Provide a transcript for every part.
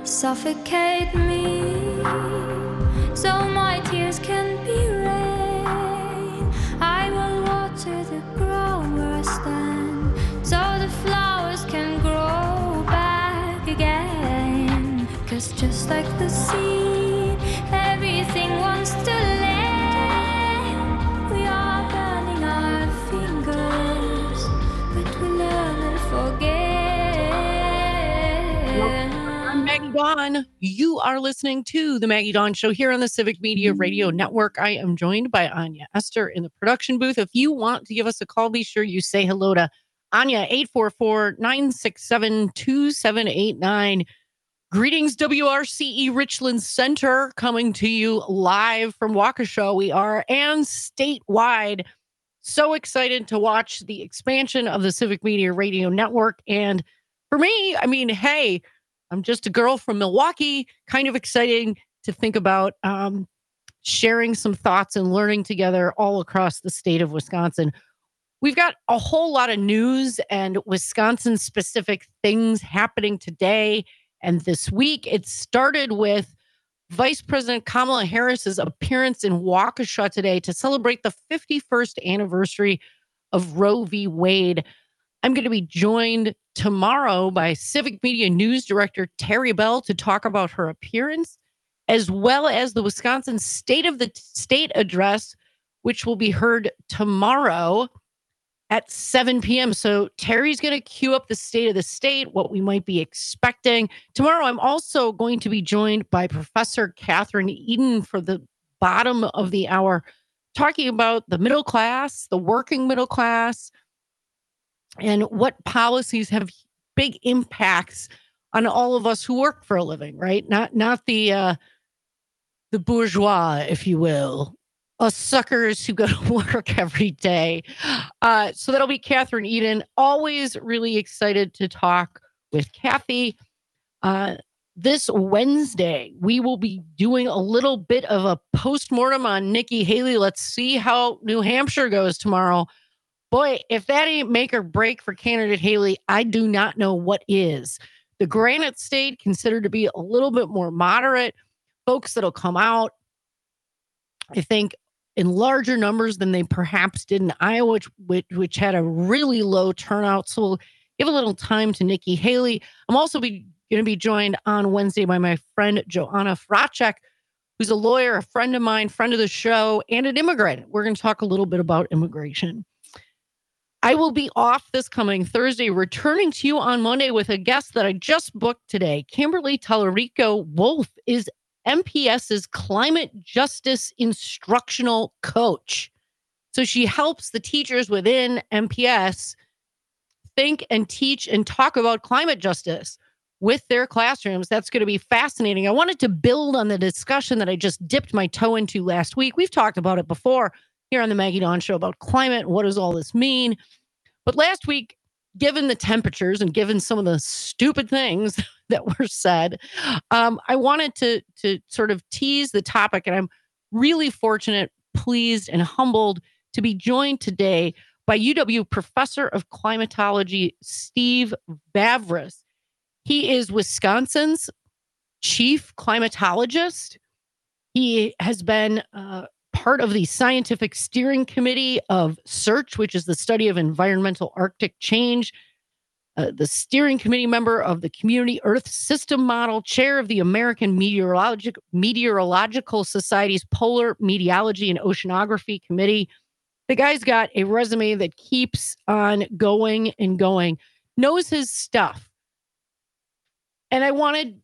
suffocate me, so my tears can be rain. I will water the ground where I stand, so the flowers can grow back again. 'Cause just like the seed, everything wants to land. We are burning our fingers, but we learn to forget. I'm Maggie Dawn. You are listening to The Maggie Dawn Show here on the Civic Media Radio Network. I am joined by Anya Esther in the production booth. If you want to give us a call, be sure you say hello to Anya, 844-967-2789. Greetings, WRCE Richland Center, coming to you live from Waukesha. We are, and statewide. So excited to watch the expansion of the Civic Media Radio Network. And for me, I mean, hey, I'm just a girl from Milwaukee, kind of exciting to think about sharing some thoughts and learning together all across the state of Wisconsin. We've got a whole lot of news and Wisconsin-specific things happening today and this week. It started with Vice President Kamala Harris's appearance in Waukesha today to celebrate the 51st anniversary of Roe v. Wade. I'm going to be joined tomorrow by Civic Media News Director Terry Bell to talk about her appearance, as well as the Wisconsin State of the State address, which will be heard tomorrow at 7 p.m. So Terry's going to cue up the state of the state, what we might be expecting. Tomorrow, I'm also going to be joined by Professor Catherine Eden for the bottom of the hour, talking about the middle class, the working middle class, and what policies have big impacts on all of us who work for a living, right? Not the bourgeois, if you will, us suckers who go to work every day. So that'll be Catherine Eden. Always really excited to talk with Kathy. This Wednesday, we will be doing a little bit of a postmortem on Nikki Haley. Let's see how New Hampshire goes tomorrow. Boy, if that ain't make or break for candidate Haley, I do not know what is. The Granite State, considered to be a little bit more moderate, folks that'll come out, I think, in larger numbers than they perhaps did in Iowa, which had a really low turnout. So we'll give a little time to Nikki Haley. I'm also going to be joined on Wednesday by my friend Joanna Fracek, who's a lawyer, a friend of mine, friend of the show, and an immigrant. We're going to talk a little bit about immigration. I will be off this coming Thursday, returning to you on Monday with a guest that I just booked today. Kimberly Tallarico Wolf is MPS's climate justice instructional coach. So she helps the teachers within MPS think and teach and talk about climate justice with their classrooms. That's going to be fascinating. I wanted to build on the discussion that I just dipped my toe into last week. We've talked about it before here on the Maggie Dawn Show about climate. What does all this mean? But last week, given the temperatures and given some of the stupid things that were said, I wanted to sort of tease the topic. And I'm really fortunate, pleased, and humbled to be joined today by UW Professor of Climatology, Steve Vavris. He is Wisconsin's chief climatologist. He has been part of the scientific steering committee of SEARCH, which is the study of environmental Arctic change, the steering committee member of the Community Earth System Model, chair of the American Meteorological Society's Polar Meteorology and Oceanography Committee. The guy's got a resume that keeps on going and going, knows his stuff. And I wanted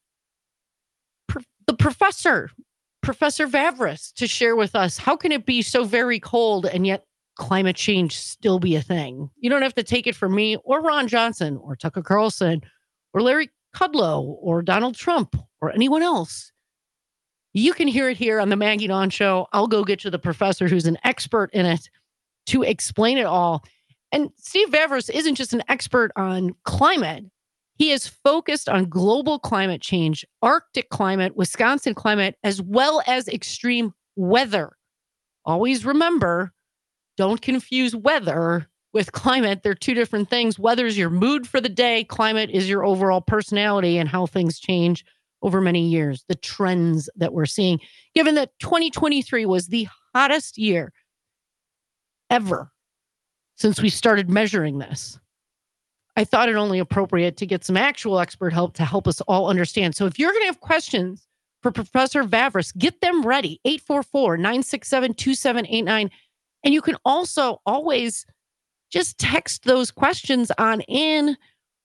the Professor Vavris to share with us, how can it be so very cold and yet climate change still be a thing? You don't have to take it from me or Ron Johnson or Tucker Carlson or Larry Kudlow or Donald Trump or anyone else. You can hear it here on the Maggie Dawn Show. I'll go get you the professor who's an expert in it to explain it all. And Steve Vavris isn't just an expert on climate. He is focused on global climate change, Arctic climate, Wisconsin climate, as well as extreme weather. Always remember, don't confuse weather with climate. They're two different things. Weather is your mood for the day. Climate is your overall personality and how things change over many years, the trends that we're seeing, given that 2023 was the hottest year ever since we started measuring this. I thought it only appropriate to get some actual expert help to help us all understand. So if you're going to have questions for Professor Vavris, get them ready. 844-967-2789. And you can also always just text those questions on in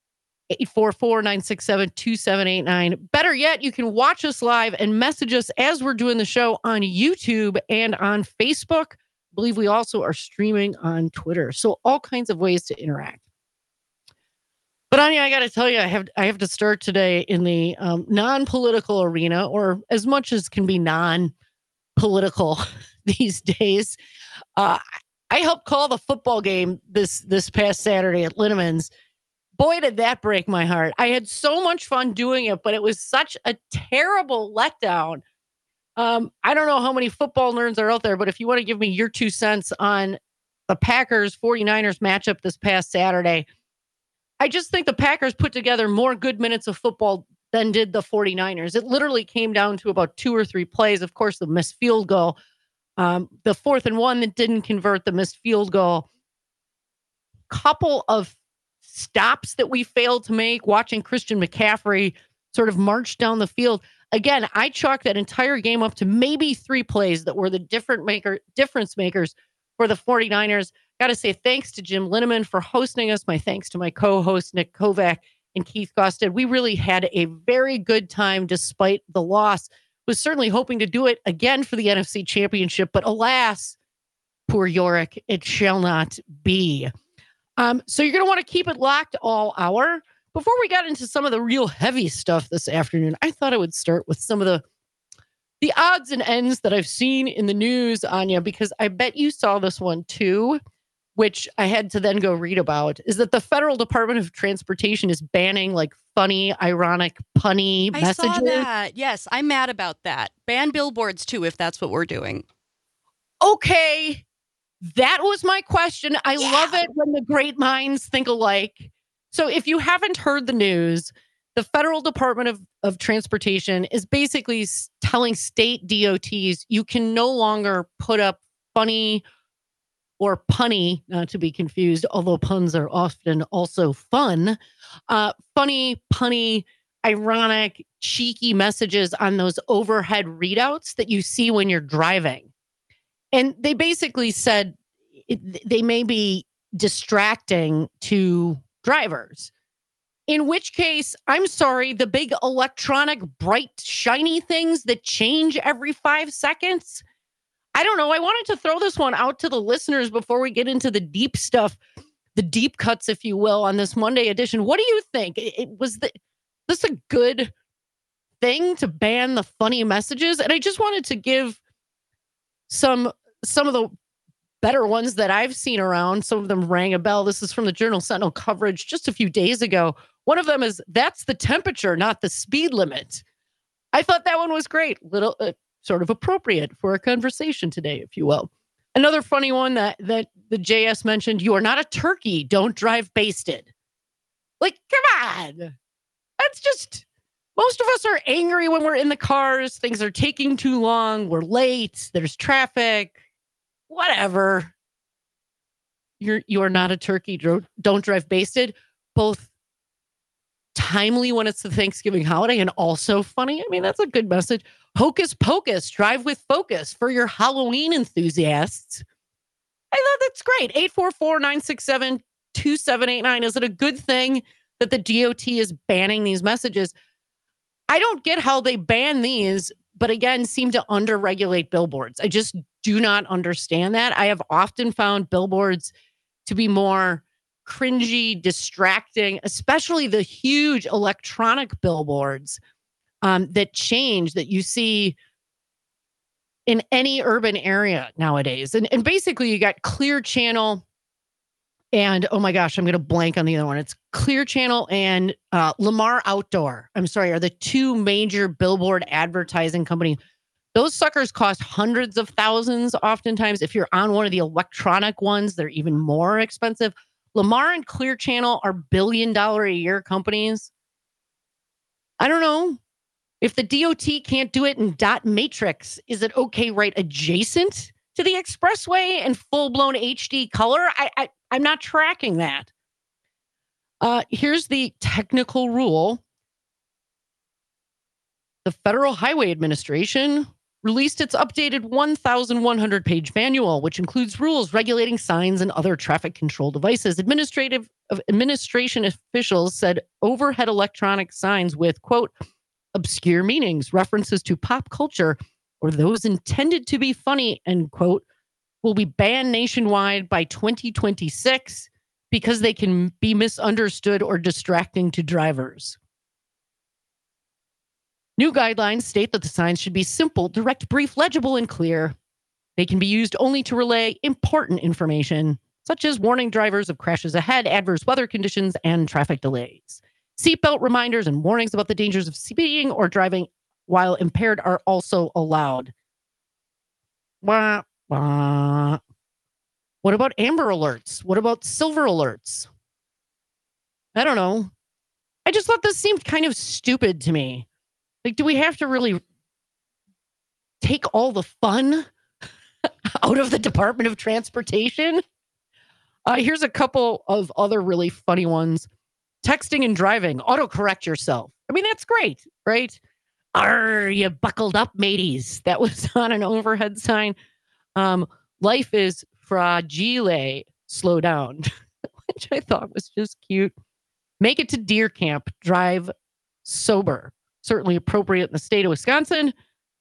844-967-2789. Better yet, you can watch us live and message us as we're doing the show on YouTube and on Facebook. I believe we also are streaming on Twitter. So all kinds of ways to interact. But Anya, I got to tell you, I have to start today in the non-political arena, or as much as can be non-political these days. I helped call the football game this past Saturday at Linneman's. Boy, did that break my heart. I had so much fun doing it, but it was such a terrible letdown. I don't know how many football nerds are out there, but if you want to give me your 2 cents on the Packers 49ers matchup this past Saturday, I just think the Packers put together more good minutes of football than did the 49ers. It literally came down to about 2 or 3 plays. Of course, the missed field goal, the 4th and 1 that didn't convert, the missed field goal, couple of stops that we failed to make, watching Christian McCaffrey sort of march down the field. Again, I chalked that entire game up to maybe 3 plays that were the difference makers for the 49ers. Got to say thanks to Jim Linneman for hosting us. My thanks to my co-host, Nick Kovac and Keith Gosted. We really had a very good time despite the loss. Was certainly hoping to do it again for the NFC Championship, but alas, poor Yorick, it shall not be. So you're going to want to keep it locked all hour. Before we got into some of the real heavy stuff this afternoon, I thought I would start with some of the odds and ends that I've seen in the news, Anya, because I bet you saw this one too, which I had to then go read about, is that the Federal Department of Transportation is banning like funny, ironic, punny messages. I saw that. Yes, I'm mad about that. Ban billboards too, if that's what we're doing. Okay. That was my question. I love it when the great minds think alike. So if you haven't heard the news, the Federal Department of Transportation is basically telling state DOTs you can no longer put up funny or punny, not to be confused, although puns are often also fun, funny, punny, ironic, cheeky messages on those overhead readouts that you see when you're driving. And they basically said they may be distracting to drivers. In which case, I'm sorry, the big electronic, bright, shiny things that change every 5 seconds. I don't know. I wanted to throw this one out to the listeners before we get into the deep stuff, the deep cuts, if you will, on this Monday edition. What do you think? This a good thing to ban the funny messages? And I just wanted to give some of the better ones that I've seen around. Some of them rang a bell. This is from the Journal Sentinel coverage just a few days ago. One of them is, "That's the temperature, not the speed limit." I thought that one was great. Little sort of appropriate for a conversation today, if you will. Another funny one that the JS mentioned, "You are not a turkey. Don't drive basted." Like, come on. That's just, most of us are angry when we're in the cars. Things are taking too long. We're late. There's traffic. Whatever. You are not a turkey. Don't drive basted. Both timely when it's the Thanksgiving holiday and also funny. I mean, that's a good message. "Hocus pocus, drive with focus" for your Halloween enthusiasts. I thought that's great. 844-967-2789. Is it a good thing that the DOT is banning these messages? I don't get how they ban these, but again, seem to under-regulate billboards. I just do not understand that. I have often found billboards to be more cringy, distracting, especially the huge electronic billboards that you see in any urban area nowadays. And basically you got Clear Channel and, oh my gosh, I'm going to blank on the other one. It's Clear Channel and Lamar Outdoor, I'm sorry, are the 2 major billboard advertising companies. Those suckers cost hundreds of thousands oftentimes. If you're on one of the electronic ones, they're even more expensive. Lamar and Clear Channel are $1 billion a year companies. I don't know. If the DOT can't do it in dot matrix, is it okay right adjacent to the expressway and full-blown HD color? I'm not tracking that. Here's the technical rule. The Federal Highway Administration released its updated 1,100-page manual, which includes rules regulating signs and other traffic control devices. Administration officials said overhead electronic signs with, quote, obscure meanings, references to pop culture, or those intended to be funny, end quote, will be banned nationwide by 2026 because they can be misunderstood or distracting to drivers. New guidelines state that the signs should be simple, direct, brief, legible, and clear. They can be used only to relay important information, such as warning drivers of crashes ahead, adverse weather conditions, and traffic delays. Seatbelt reminders and warnings about the dangers of speeding or driving while impaired are also allowed. Wah, wah. What about amber alerts? What about silver alerts? I don't know. I just thought this seemed kind of stupid to me. Like, do we have to really take all the fun out of the Department of Transportation? Here's a couple of other really funny ones. Texting and driving, autocorrect yourself. I mean, that's great, right? Are you buckled up, mateys? That was on an overhead sign. Life is fragile, slow down, which I thought was just cute. Make it to deer camp, drive sober. Certainly appropriate in the state of Wisconsin.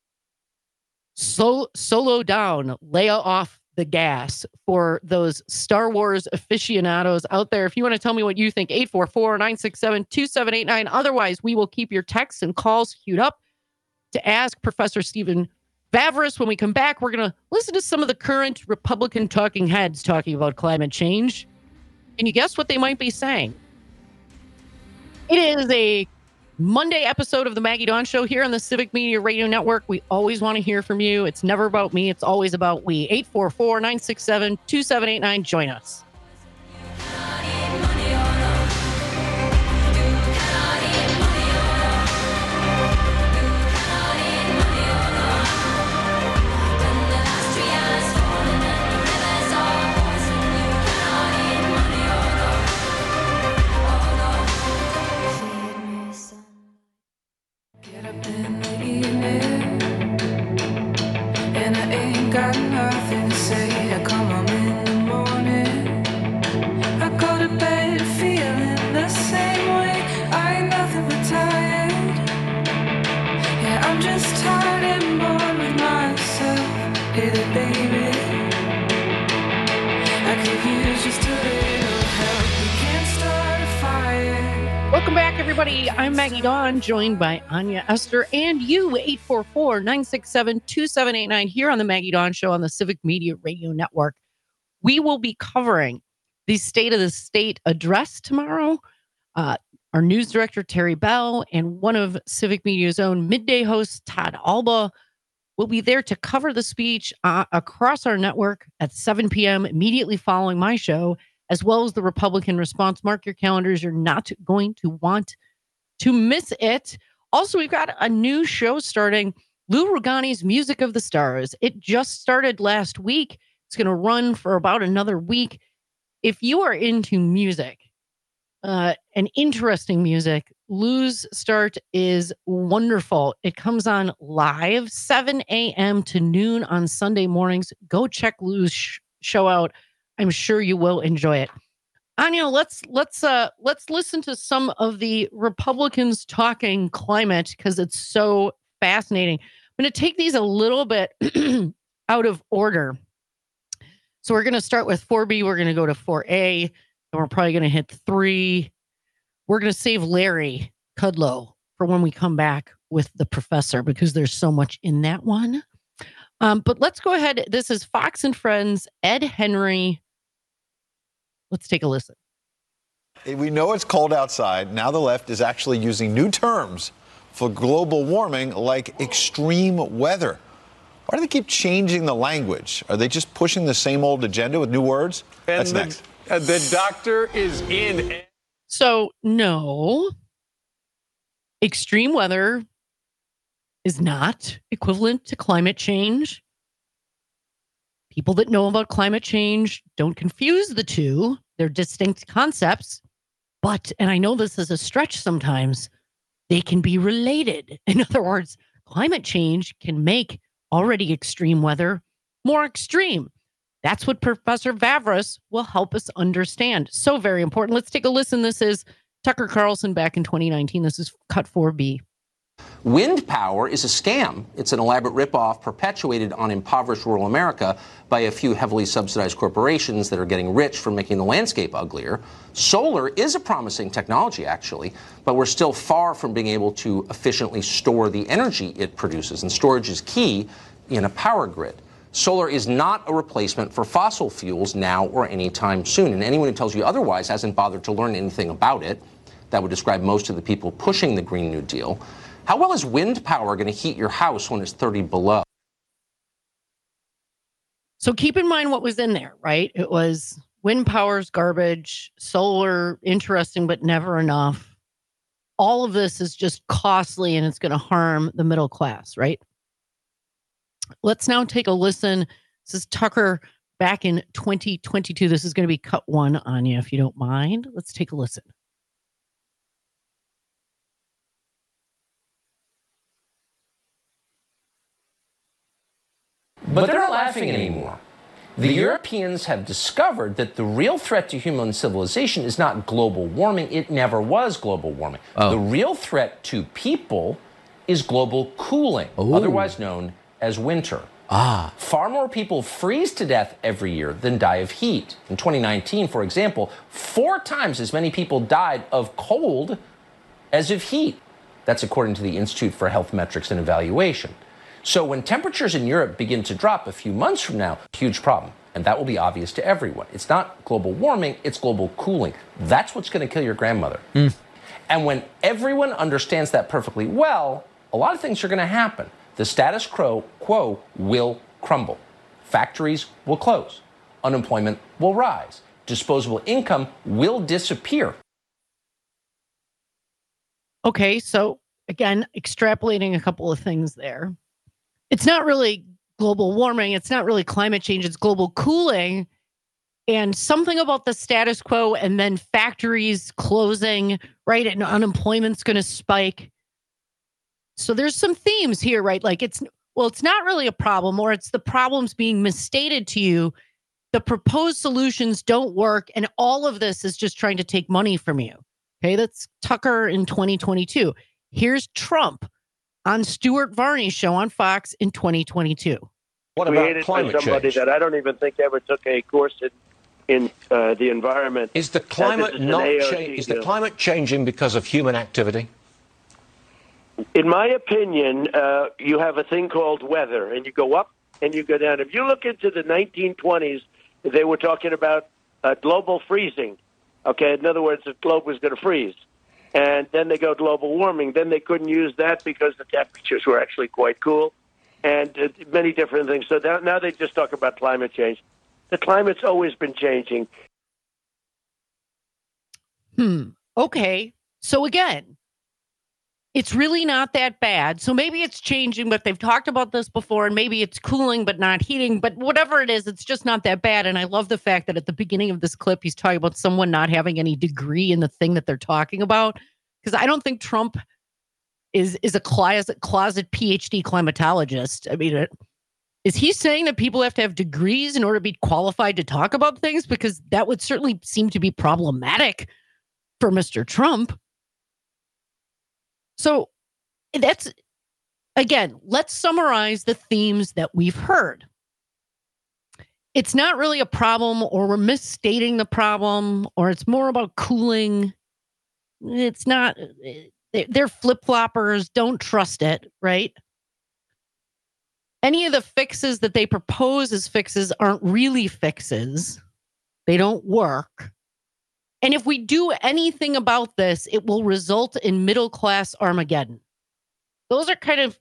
Solo down, lay off the gas for those Star Wars aficionados out there. If you want to tell me what you think, 844-967-2789. Otherwise, we will keep your texts and calls queued up to ask Professor Stephen Vavris. When we come back, we're going to listen to some of the current Republican talking heads talking about climate change. Can you guess what they might be saying? It is a Monday episode of the Maggie Dawn Show here on the Civic Media Radio Network. We always want to hear from you. It's never about me. It's always about we. 844-967-2789. Join us. Welcome back, everybody. I'm Maggie Dawn, joined by Anya Esther and you, 844-967-2789, here on the Maggie Dawn Show on the Civic Media Radio Network. We will be covering the State of the State address tomorrow. Our news director, Terry Bell, and one of Civic Media's own midday hosts, Todd Alba, will be there to cover the speech across our network at 7 p.m. immediately following my show, as well as the Republican response. Mark your calendars. You're not going to want to miss it. Also, we've got a new show starting, Lou Rugani's Music of the Stars. It just started last week. It's going to run for about another week. If you are into music, and interesting music, Lou's start is wonderful. It comes on live, 7 a.m. to noon on Sunday mornings. Go check Lou's show out. I'm sure you will enjoy it. Anya, let's listen to some of the Republicans talking climate because it's so fascinating. I'm going to take these a little bit out of order. So we're going to start with 4B. We're going to go to 4A, and we're probably going to hit 3. We're going to save Larry Kudlow for when we come back with the professor because there's so much in that one. But let's go ahead. This is Fox and Friends, Ed Henry. Let's take a listen. We know it's cold outside. Now the left is actually using new terms for global warming like extreme weather. Why do they keep changing the language? Are they just pushing the same old agenda with new words? And That's next. The doctor is in. So, no. Extreme weather is not equivalent to climate change. People that know about climate change don't confuse the two. They're distinct concepts. But, and I know this is a stretch sometimes, they can be related. In other words, climate change can make already extreme weather more extreme. That's what Professor Vavras will help us understand. So very important. Let's take a listen. This is Tucker Carlson back in 2019. This is Cut 4B. Wind power is a scam. It's an elaborate ripoff perpetuated on impoverished rural America by a few heavily subsidized corporations that are getting rich from making the landscape uglier. Solar is a promising technology, actually, but we're still far from being able to efficiently store the energy it produces, and storage is key in a power grid. Solar is not a replacement for fossil fuels now or anytime soon, and anyone who tells you otherwise hasn't bothered to learn anything about it. That would describe most of the people pushing the Green New Deal. How well is wind power going to heat your house when it's 30 below? So keep in mind what was in there, right? It was wind power's garbage, solar, interesting, but never enough. All of this is just costly and it's going to harm the middle class, right? Let's now take a listen. This is Tucker back in 2022. This is going to be cut one on you, if you don't mind. Let's take a listen. But they're not laughing anymore. The Europeans have discovered that the real threat to human civilization is not global warming. It never was global warming. The real threat to people is global cooling, otherwise known as winter. Far more people freeze to death every year than die of heat. In 2019, for example, 4 times as many people died of cold as of heat. That's according to the Institute for Health Metrics and Evaluation. So when temperatures in Europe begin to drop a few months from now, huge problem. And that will be obvious to everyone. It's not global warming, it's global cooling. That's what's going to kill your grandmother. And when everyone understands that perfectly well, a lot of things are going to happen. The status quo will crumble. Factories will close. Unemployment will rise. Disposable income will disappear. Okay, so again, extrapolating a couple of things there. It's not really global warming. It's not really climate change. It's global cooling. And something about the status quo and then factories closing, right? And unemployment's going to spike. So there's some themes here, right? Like it's not really a problem, or it's the problems being misstated to you. The proposed solutions don't work. And all of this is just trying to take money from you. Okay, that's Tucker in 2022. Here's Trump on Stuart Varney's show on Fox in 2022. What about climate change? Somebody that I don't even think ever took a course in the environment. Is the climate not is the climate changing because of human activity? In my opinion, you have a thing called weather, and you go up and you go down. If you look into the 1920s, they were talking about global freezing. Okay, in other words, the globe was going to freeze. And then they go global warming. Then they couldn't use that because the temperatures were actually quite cool, and many different things. So now they just talk about climate change. The climate's always been changing. Okay. So again, it's really not that bad. So maybe it's changing, but they've talked about this before, and maybe it's cooling but not heating. But whatever it is, it's just not that bad. And I love the fact that at the beginning of this clip, he's talking about someone not having any degree in the thing that they're talking about. Because I don't think Trump is a closet PhD climatologist. I mean, is he saying that people have to have degrees in order to be qualified to talk about things? Because that would certainly seem to be problematic for Mr. Trump. So that's, again, let's summarize the themes that we've heard. It's not really a problem, or we're misstating the problem, or it's more about cooling. It's not, they're flip-floppers. Don't trust it, right? Any of the fixes that they propose as fixes aren't really fixes. They don't work. And if we do anything about this, it will result in middle-class Armageddon. Those are kind of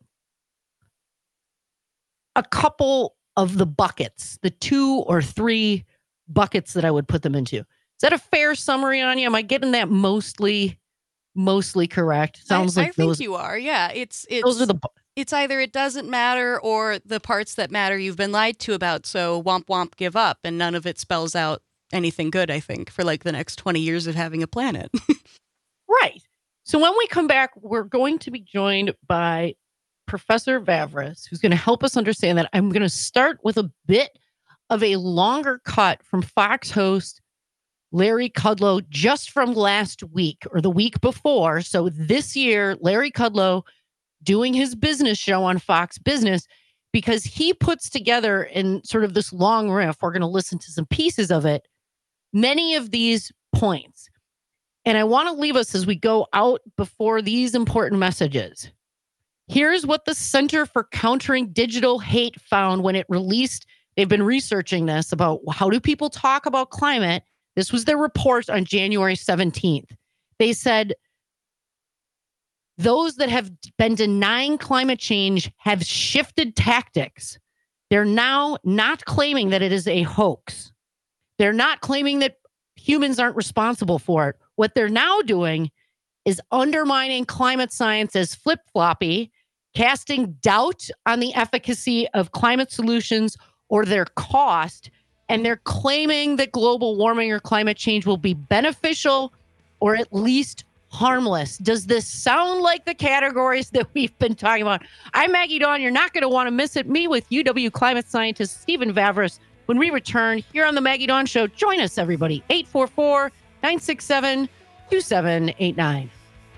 a couple of the buckets, the 2 or 3 buckets that I would put them into. Is that a fair summary on you? Am I getting that mostly correct? Sounds like I think you are. Yeah, it's those are It's either it doesn't matter or the parts that matter you've been lied to about. So womp womp, give up. And none of it spells out anything good, I think, for like the next 20 years of having a planet. Right. So when we come back, we're going to be joined by Professor Vavris, who's going to help us understand that. I'm going to start with a bit of a longer cut from Fox host Larry Kudlow just from last week or the week before. So this year, Larry Kudlow doing his business show on Fox Business, because he puts together in sort of this long riff, we're going to listen to some pieces of it, many of these points. And I want to leave us as we go out before these important messages. Here's what the Center for Countering Digital Hate found when it released. They've been researching this about how do people talk about climate. This was their report on January 17th. They said those that have been denying climate change have shifted tactics. They're now not claiming that it is a hoax. They're not claiming that humans aren't responsible for it. What they're now doing is undermining climate science as flip-floppy, casting doubt on the efficacy of climate solutions or their cost, and they're claiming that global warming or climate change will be beneficial or at least harmless. Does this sound like the categories that we've been talking about? I'm Maggie Dawn. You're not going to want to miss it. Me with UW climate scientist Stephen Vavris. When we return here on the Maggie Dawn Show, join us, everybody. 844-967-2789.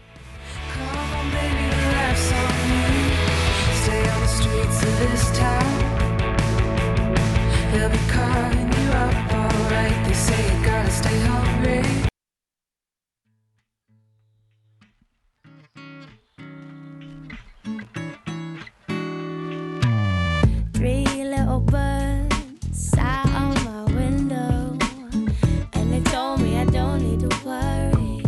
They'll be calling you up, alright. They say you gotta stay hungry. Three little birds sat on my window, and they told me I don't need to worry.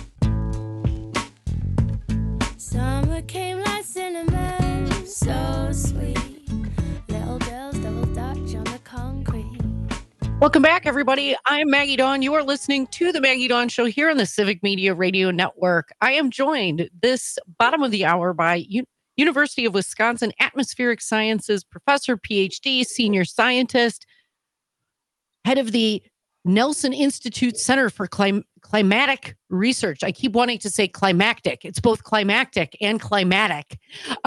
Summer came like cinnamon, so sweet. Little girls double dutch on the concrete. Welcome back, everybody. I'm Maggie Dawn. You are listening to the Maggie Dawn Show here on the Civic Media Radio Network. I am joined this bottom of the hour by University of Wisconsin Atmospheric Sciences professor, PhD, senior scientist, head of the Nelson Institute Center for Climatic Research. I keep wanting to say climactic. It's both climactic and climatic.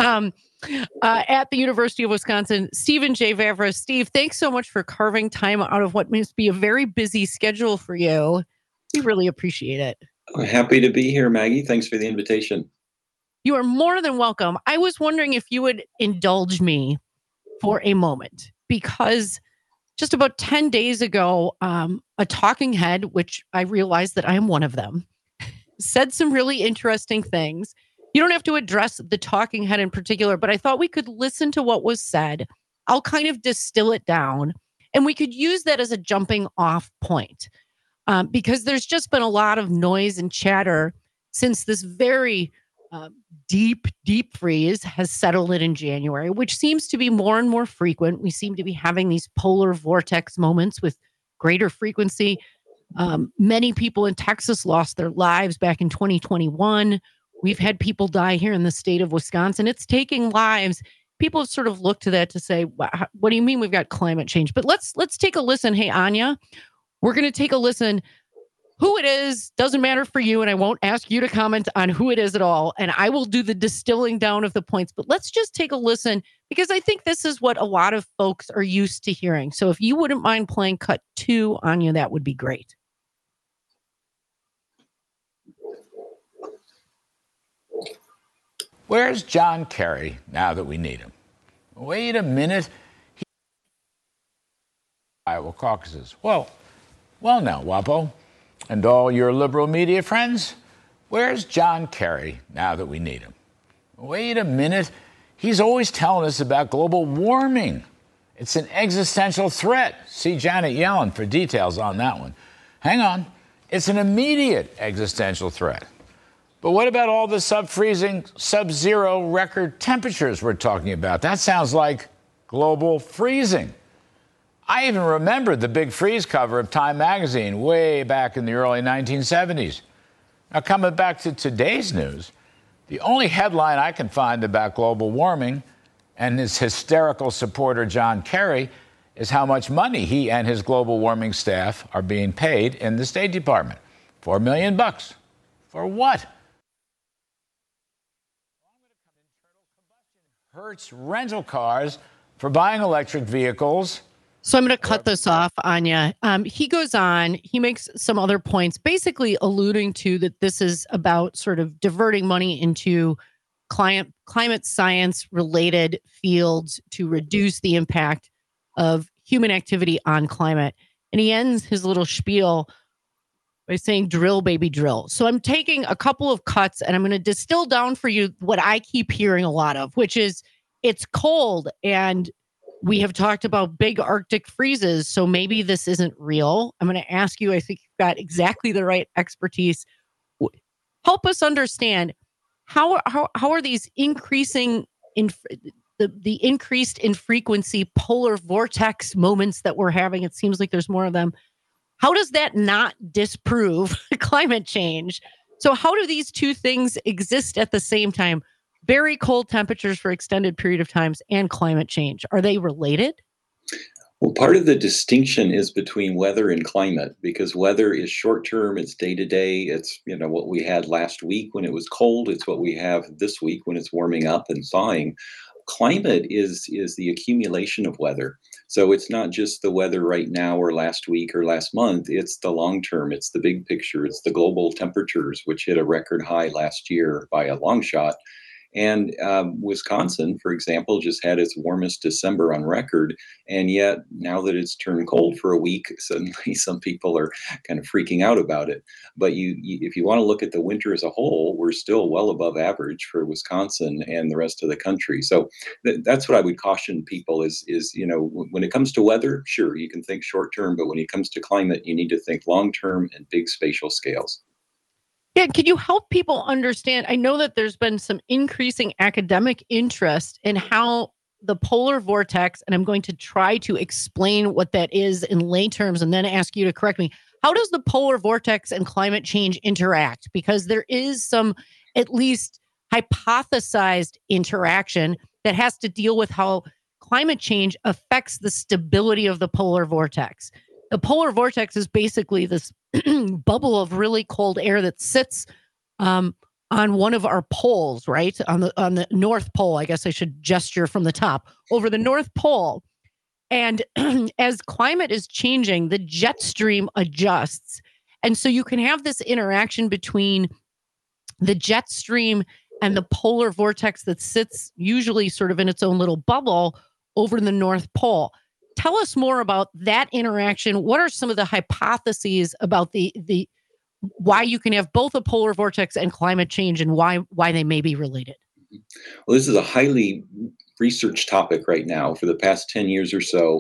At the University of Wisconsin, Stephen J. Vavris. Steve, thanks so much for carving time out of what must be a very busy schedule for you. We really appreciate it. I'm happy to be here, Maggie. Thanks for the invitation. You are more than welcome. I was wondering if you would indulge me for a moment, because just about 10 days ago, a talking head, which I realized that I am one of them, said some really interesting things. You don't have to address the talking head in particular, but I thought we could listen to what was said. I'll kind of distill it down, and we could use that as a jumping off point, because there's just been a lot of noise and chatter since this very deep freeze has settled in January, which seems to be more and more frequent. We seem to be having these polar vortex moments with greater frequency. Many people in Texas lost their lives back in 2021. We've had people die here in the state of Wisconsin. It's taking lives. People have sort of looked to that to say, what do you mean we've got climate change? But let's take a listen. Hey, Anya, we're going to take a listen. Who it is doesn't matter for you, and I won't ask you to comment on who it is at all, and I will do the distilling down of the points. But let's just take a listen, because I think this is what a lot of folks are used to hearing. So if you wouldn't mind playing cut 2, Anya, that would be great. Where's John Kerry now that we need him? Wait a minute. Iowa caucuses. Well now, Wapo. And all your liberal media friends, where's John Kerry now that we need him? Wait a minute. He's always telling us about global warming. It's an existential threat. See Janet Yellen for details on that one. Hang on. It's an immediate existential threat. But what about all the sub-freezing, sub-zero record temperatures we're talking about? That sounds like global freezing. I even remember the big freeze cover of Time magazine way back in the early 1970s. Now, coming back to today's news, The only headline I can find about global warming and his hysterical supporter, John Kerry, is how much money he and his global warming staff are being paid in the State Department. $4 million. For what? Hertz rental cars for buying electric vehicles. So I'm going to cut this off, Anya. He goes on, he makes some other points, basically alluding to that this is about sort of diverting money into climate science related fields to reduce the impact of human activity on climate. And he ends his little spiel by saying, drill, baby, drill. So I'm taking a couple of cuts and I'm going to distill down for you what I keep hearing a lot of, which is it's cold and we have talked about big Arctic freezes. So maybe this isn't real. I'm going to ask you, I think you've got exactly the right expertise. Help us understand how are these increasing in the increased in frequency polar vortex moments that we're having? It seems like there's more of them. How does that not disprove climate change? So how do these two things exist at the same time? Very cold temperatures for extended period of times and climate change. Are they related? Well, part of the distinction is between weather and climate, because weather is short term, it's day to day. It's, what we had last week when it was cold. It's what we have this week when it's warming up and thawing. Climate is the accumulation of weather. So it's not just the weather right now or last week or last month. It's the long term. It's the big picture. It's the global temperatures, which hit a record high last year by a long shot. And Wisconsin, for example, just had its warmest December on record. And yet, now that it's turned cold for a week, suddenly some people are kind of freaking out about it. But if you want to look at the winter as a whole, we're still well above average for Wisconsin and the rest of the country. So that's what I would caution people is when it comes to weather, sure, you can think short term, but when it comes to climate, you need to think long term and big spatial scales. Yeah, can you help people understand? I know that there's been some increasing academic interest in how the polar vortex, and I'm going to try to explain what that is in lay terms and then ask you to correct me. How does the polar vortex and climate change interact? Because there is some at least hypothesized interaction that has to deal with how climate change affects the stability of the polar vortex. The polar vortex is basically this bubble of really cold air that sits on one of our poles, right? On the North Pole. I guess I should gesture from the top over the North Pole. And as climate is changing, the jet stream adjusts. And so you can have this interaction between the jet stream and the polar vortex that sits usually sort of in its own little bubble over the North Pole. Tell us more about that interaction. What are some of the hypotheses about the why you can have both a polar vortex and climate change, and why they may be related? Well, this is a highly research topic right now. For the past 10 years or so,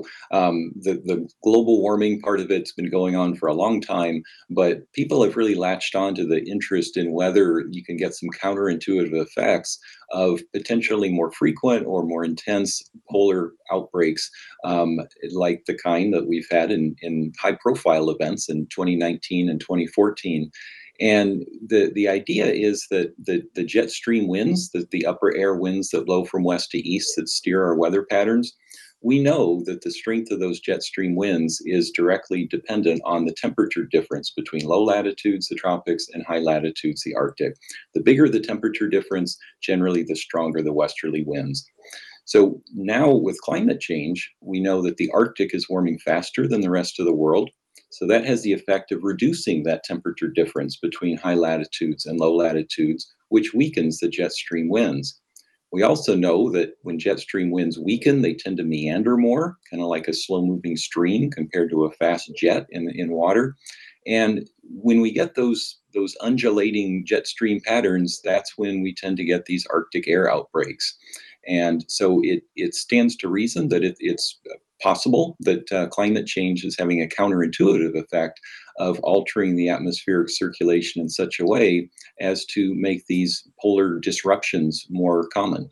the global warming part of it's been going on for a long time, but people have really latched on to the interest in whether you can get some counterintuitive effects of potentially more frequent or more intense polar outbreaks, like the kind that we've had in high-profile events in 2019 and 2014. And the idea is that the jet stream winds, the upper air winds that blow from west to east that steer our weather patterns, we know that the strength of those jet stream winds is directly dependent on the temperature difference between low latitudes, the tropics, and high latitudes, the Arctic. The bigger the temperature difference, generally the stronger the westerly winds. So now with climate change, we know that the Arctic is warming faster than the rest of the world. So that has the effect of reducing that temperature difference between high latitudes and low latitudes, which weakens the jet stream winds. We also know that when jet stream winds weaken, they tend to meander more, kind of like a slow-moving stream compared to a fast jet in water. And when we get those undulating jet stream patterns, that's when we tend to get these Arctic air outbreaks. And so it stands to reason that it's possible that climate change is having a counterintuitive effect of altering the atmospheric circulation in such a way as to make these polar disruptions more common.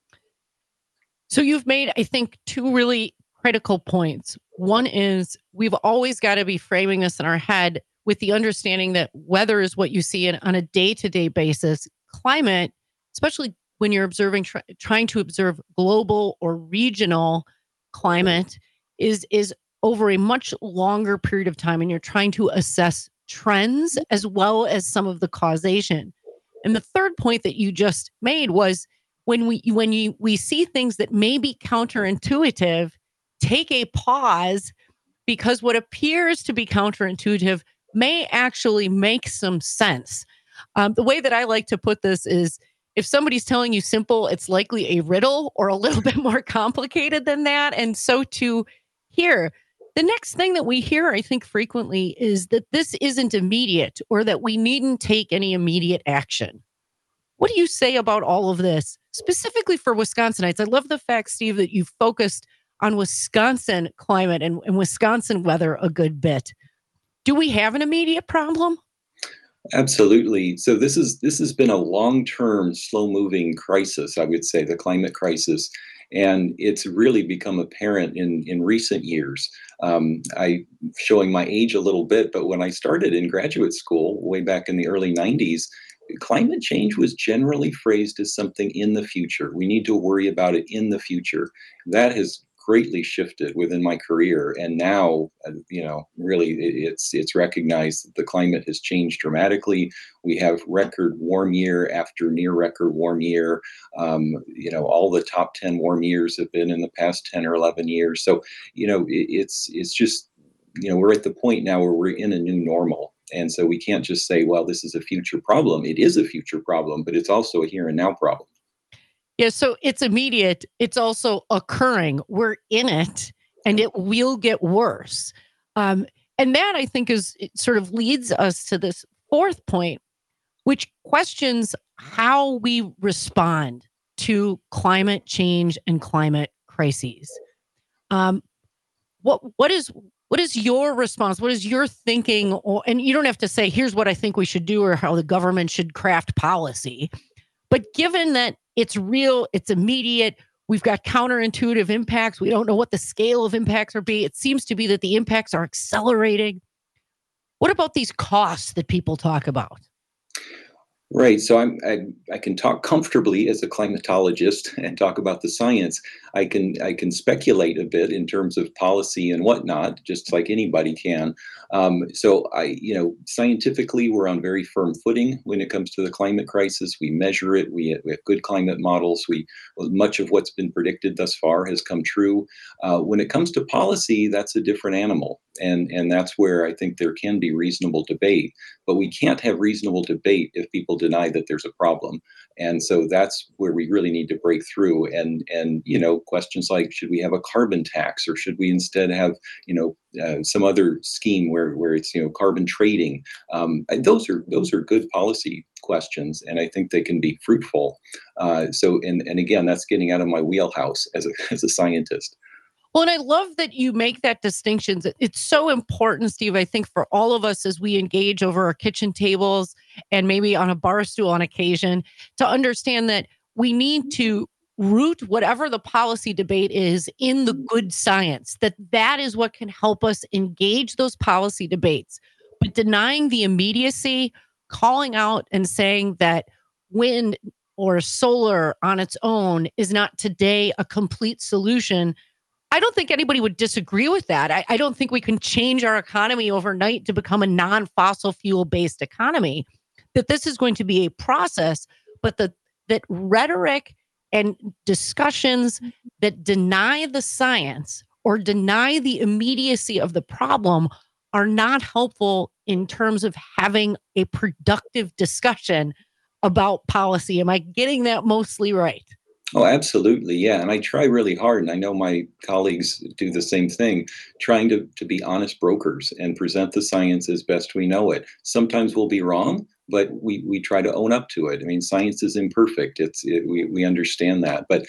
So you've made, I think, two really critical points. One is we've always got to be framing this in our head with the understanding that weather is what you see on a day-to-day basis. Climate especially when you're observing, trying to observe global or regional climate, is over a much longer period of time, and you're trying to assess trends as well as some of the causation. And the third point that you just made was when we see things that may be counterintuitive, take a pause, because what appears to be counterintuitive may actually make some sense. The way that I like to put this is, if somebody's telling you simple, it's likely a riddle or a little bit more complicated than that. And so too here. The next thing that we hear, I think, frequently is that this isn't immediate, or that we needn't take any immediate action. What do you say about all of this, specifically for Wisconsinites? I love the fact, Steve, that you focused on Wisconsin climate and Wisconsin weather a good bit. Do we have an immediate problem? Absolutely. So this has been a long-term, slow-moving crisis, I would say, the climate crisis. And it's really become apparent in recent years. I'm showing my age a little bit, but when I started in graduate school way back in the early 90s, climate change was generally phrased as something in the future. We need to worry about it in the future. That has greatly shifted within my career, and now really it's recognized that the climate has changed dramatically. We have record warm year after near record warm year. All the top 10 warm years have been in the past 10 or 11 years. So it's just we're at the point now where we're in a new normal, and so we can't just say, well, this is a future problem. It is a future problem, but it's also a here and now problem. Yeah, so it's immediate. It's also occurring. We're in it, and it will get worse. And that, I think, it sort of leads us to this fourth point, which questions how we respond to climate change and climate crises. What is your response? What is your thinking? And you don't have to say, here's what I think we should do or how the government should craft policy. But given that it's real, it's immediate, we've got counterintuitive impacts, we don't know what the scale of impacts are be. It seems to be that the impacts are accelerating. What about these costs that people talk about? Right. So I can talk comfortably as a climatologist and talk about the science. I can speculate a bit in terms of policy and whatnot, just like anybody can. Scientifically, we're on very firm footing when it comes to the climate crisis. We measure it. We have good climate models. Much of what's been predicted thus far has come true. When it comes to policy, that's a different animal. And that's where I think there can be reasonable debate. But we can't have reasonable debate if people deny that there's a problem. And so that's where we really need to break through. And questions like, should we have a carbon tax, or should we instead have some other scheme where it's carbon trading? Those are good policy questions, and I think they can be fruitful. And again, that's getting out of my wheelhouse as a scientist. Well, and I love that you make that distinction. It's so important, Steve, I think, for all of us as we engage over our kitchen tables and maybe on a bar stool on occasion, to understand that we need to root whatever the policy debate is in the good science, that is what can help us engage those policy debates. But denying the immediacy, calling out and saying that wind or solar on its own is not today a complete solution, I don't think anybody would disagree with that. I don't think we can change our economy overnight to become a non-fossil fuel-based economy, that this is going to be a process, but that rhetoric and discussions that deny the science or deny the immediacy of the problem are not helpful in terms of having a productive discussion about policy. Am I getting that mostly right? Oh, absolutely. Yeah. And I try really hard, and I know my colleagues do the same thing, trying to be honest brokers and present the science as best we know it. Sometimes we'll be wrong, but we try to own up to it. I mean, science is imperfect. We understand that, but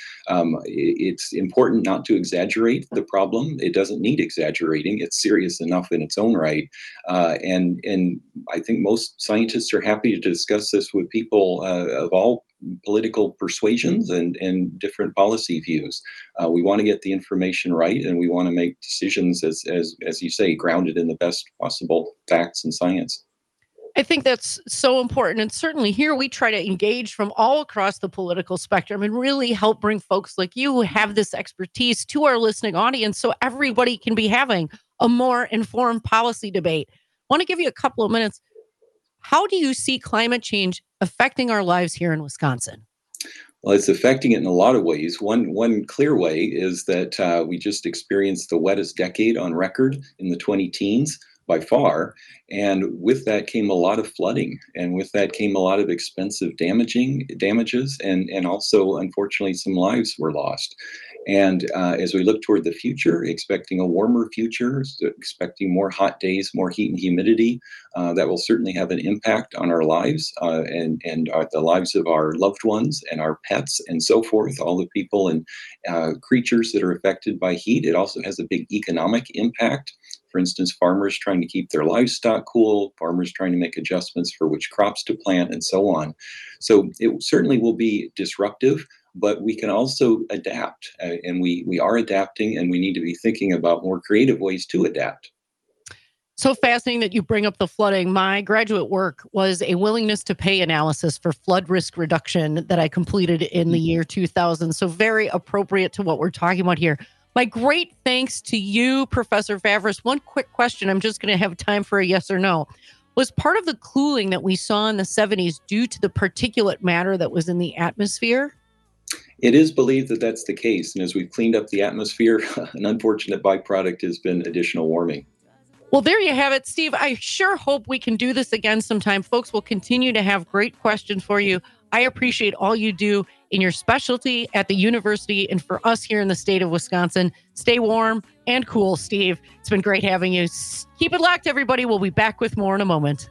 it's important not to exaggerate the problem. It doesn't need exaggerating. It's serious enough in its own right. And I think most scientists are happy to discuss this with people of all political persuasions and different policy views. We want to get the information right, and we want to make decisions, as you say, grounded in the best possible facts and science. I think that's so important. And certainly here we try to engage from all across the political spectrum and really help bring folks like you who have this expertise to our listening audience so everybody can be having a more informed policy debate. I want to give you a couple of minutes. How do you see climate change affecting our lives here in Wisconsin? Well, it's affecting it in a lot of ways. One clear way is that we just experienced the wettest decade on record in the 20 teens by far. And with that came a lot of flooding. And with that came a lot of expensive damages. And also, unfortunately, some lives were lost. And as we look toward the future, expecting a warmer future, expecting more hot days, more heat and humidity, that will certainly have an impact on our lives and the lives of our loved ones and our pets and so forth, all the people and creatures that are affected by heat. It also has a big economic impact. For instance, farmers trying to keep their livestock cool, farmers trying to make adjustments for which crops to plant, and so on. So it certainly will be disruptive, but we can also adapt. And we are adapting, and we need to be thinking about more creative ways to adapt. So fascinating that you bring up the flooding. My graduate work was a willingness to pay analysis for flood risk reduction that I completed in the year 2000. So very appropriate to what we're talking about here. My great thanks to you, Professor Favris. One quick question. I'm just going to have time for a yes or no. Was part of the cooling that we saw in the 70s due to the particulate matter that was in the atmosphere? It is believed that that's the case. And as we've cleaned up the atmosphere, an unfortunate byproduct has been additional warming. Well, there you have it, Steve. I sure hope we can do this again sometime. Folks will continue to have great questions for you. I appreciate all you do in your specialty at the university and for us here in the state of Wisconsin. Stay warm and cool, Steve. It's been great having you. Keep it locked, everybody. We'll be back with more in a moment.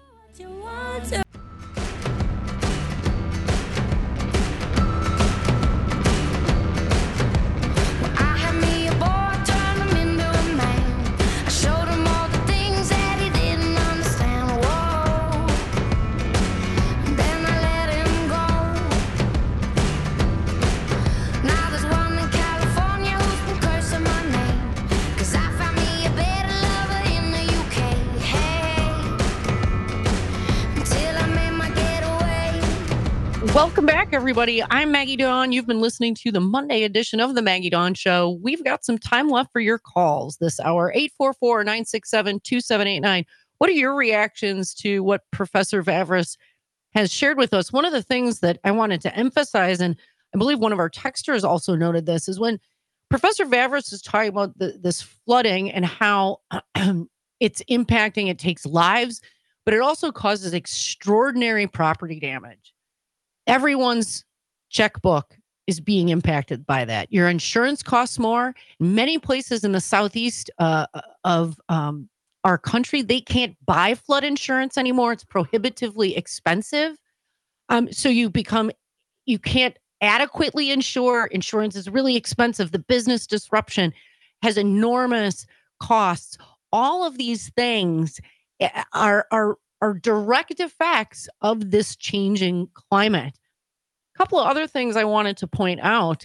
Welcome back, everybody. I'm Maggie Dawn. You've been listening to the Monday edition of the Maggie Dawn Show. We've got some time left for your calls this hour, 844-967-2789. What are your reactions to what Professor Favris has shared with us? One of the things that I wanted to emphasize, and I believe one of our texters also noted this, is when Professor Favris is talking about this flooding and how it's impacting, it takes lives, but it also causes extraordinary property damage. Everyone's checkbook is being impacted by that. Your insurance costs more. Many places in the southeast of our country, they can't buy flood insurance anymore. It's prohibitively expensive. So you can't adequately insure. Insurance is really expensive. The business disruption has enormous costs. All of these things are direct effects of this changing climate. A couple of other things I wanted to point out.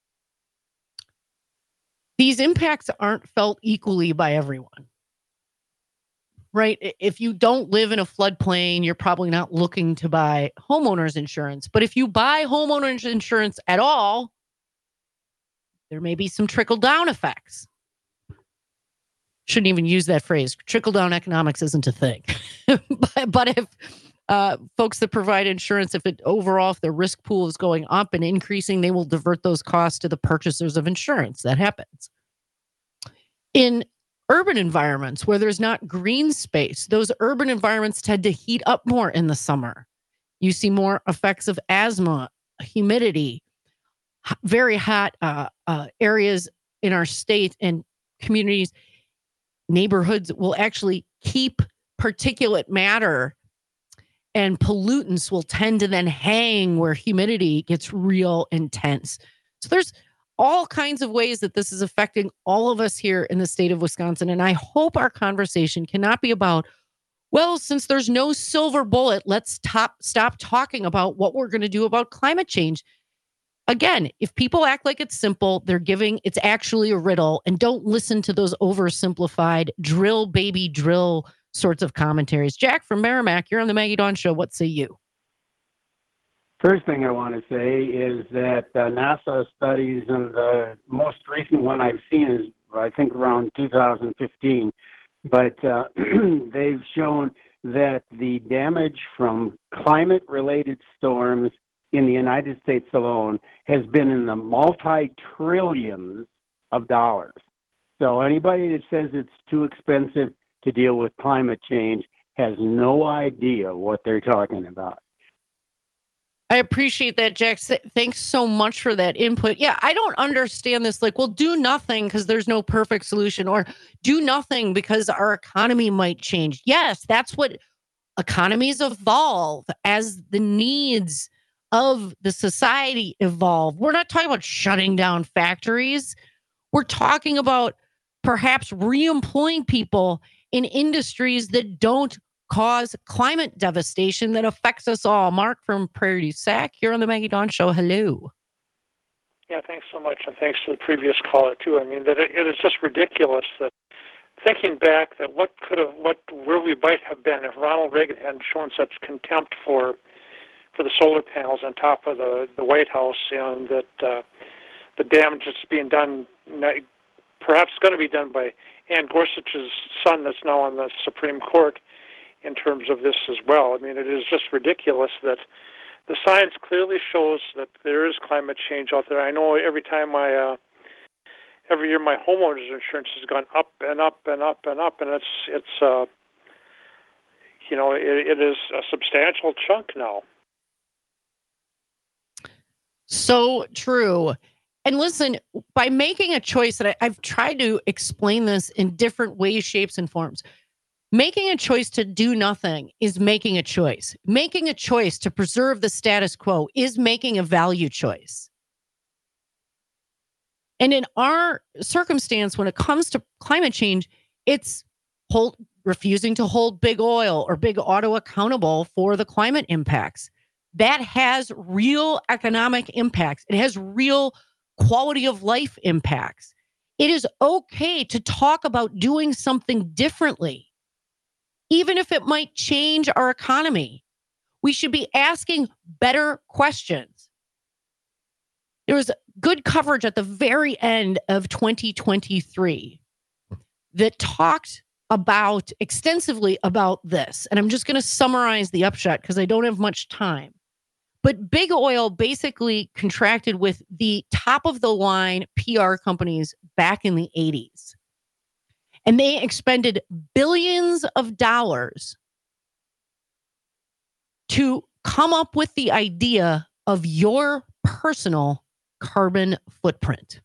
These impacts aren't felt equally by everyone, right? If you don't live in a floodplain, you're probably not looking to buy homeowners insurance. But if you buy homeowners insurance at all, there may be some trickle-down effects. Shouldn't even use that phrase. Trickle-down economics isn't a thing. but if folks that provide insurance, if the risk pool is going up and increasing, they will divert those costs to the purchasers of insurance. That happens. In urban environments where there's not green space, those urban environments tend to heat up more in the summer. You see more effects of asthma, humidity, very hot areas in our state and communities. Neighborhoods will actually keep particulate matter, and pollutants will tend to then hang where humidity gets real intense. So there's all kinds of ways that this is affecting all of us here in the state of Wisconsin. And I hope our conversation cannot be about, well, since there's no silver bullet, let's stop talking about what we're going to do about climate change. Again, if people act like it's simple, it's actually a riddle, and don't listen to those oversimplified drill, baby, drill sorts of commentaries. Jack from Merrimack, you're on the Maggie Dawn Show. What say you? First thing I want to say is that NASA studies, and the most recent one I've seen is, I think, around 2015, but they've shown that the damage from climate-related storms in the United States alone has been in the multi-trillions of dollars. So anybody that says it's too expensive to deal with climate change has no idea what they're talking about. I appreciate that, Jack. Thanks so much for that input. Yeah, I don't understand this. Like, well, do nothing because there's no perfect solution, or do nothing because our economy might change. Yes, that's what economies evolve as the needs of the society evolve. We're not talking about shutting down factories. We're talking about perhaps re-employing people in industries that don't cause climate devastation that affects us all. Mark from Prairie du Sac, you're on the Maggie Dawn Show. Hello. Yeah, thanks so much, and thanks to the previous caller too. I mean, that it is just ridiculous that thinking back that where we might have been if Ronald Reagan hadn't shown such contempt for the solar panels on top of the White House, and that the damage that's being done, perhaps going to be done by Ann Gorsuch's son, that's now on the Supreme Court, in terms of this as well. I mean, it is just ridiculous that the science clearly shows that there is climate change out there. I know every year my homeowner's insurance has gone up and up and up and up, and it is a substantial chunk now. So true. And listen, by making a choice, and I've tried to explain this in different ways, shapes, and forms. Making a choice to do nothing is making a choice. Making a choice to preserve the status quo is making a value choice. And in our circumstance, when it comes to climate change, it's refusing to hold big oil or big auto accountable for the climate impacts. That has real economic impacts. It has real quality of life impacts. It is okay to talk about doing something differently, even if it might change our economy. We should be asking better questions. There was good coverage at the very end of 2023 that talked extensively about this. And I'm just going to summarize the upshot because I don't have much time. But big oil basically contracted with the top of the line PR companies back in the 80s. And they expended billions of dollars to come up with the idea of your personal carbon footprint.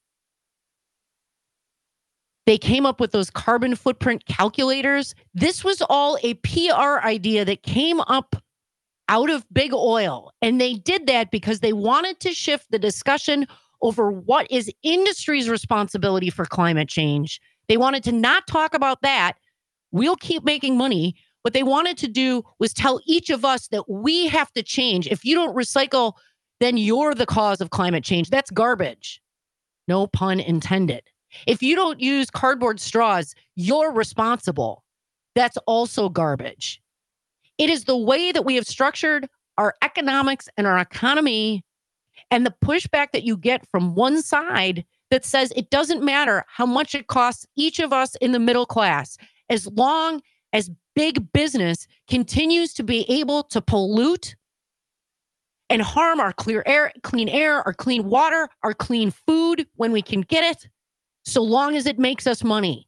They came up with those carbon footprint calculators. This was all a PR idea that came up out of big oil. And they did that because they wanted to shift the discussion over what is industry's responsibility for climate change. They wanted to not talk about that. We'll keep making money. What they wanted to do was tell each of us that we have to change. If you don't recycle, then you're the cause of climate change. That's garbage. No pun intended. If you don't use cardboard straws, you're responsible. That's also garbage. It is the way that we have structured our economics and our economy, and the pushback that you get from one side that says it doesn't matter how much it costs each of us in the middle class, as long as big business continues to be able to pollute and harm our clean air, our clean water, our clean food when we can get it, so long as it makes us money.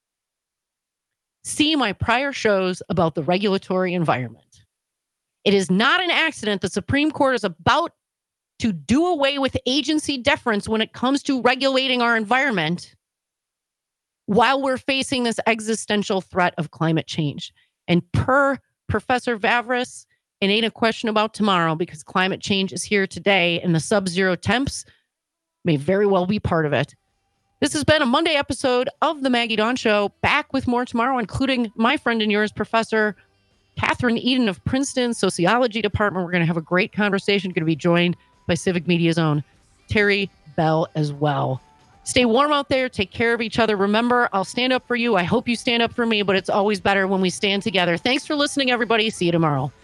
See my prior shows about the regulatory environment. It is not an accident the Supreme Court is about to do away with agency deference when it comes to regulating our environment while we're facing this existential threat of climate change. And per Professor Vavris, it ain't a question about tomorrow, because climate change is here today and the sub-zero temps may very well be part of it. This has been a Monday episode of The Maggie Dawn Show. Back with more tomorrow, including my friend and yours, Professor Catherine Eden of Princeton Sociology Department. We're going to have a great conversation. Going to be joined by Civic Media's own Terry Bell as well. Stay warm out there. Take care of each other. Remember, I'll stand up for you. I hope you stand up for me, but it's always better when we stand together. Thanks for listening, everybody. See you tomorrow.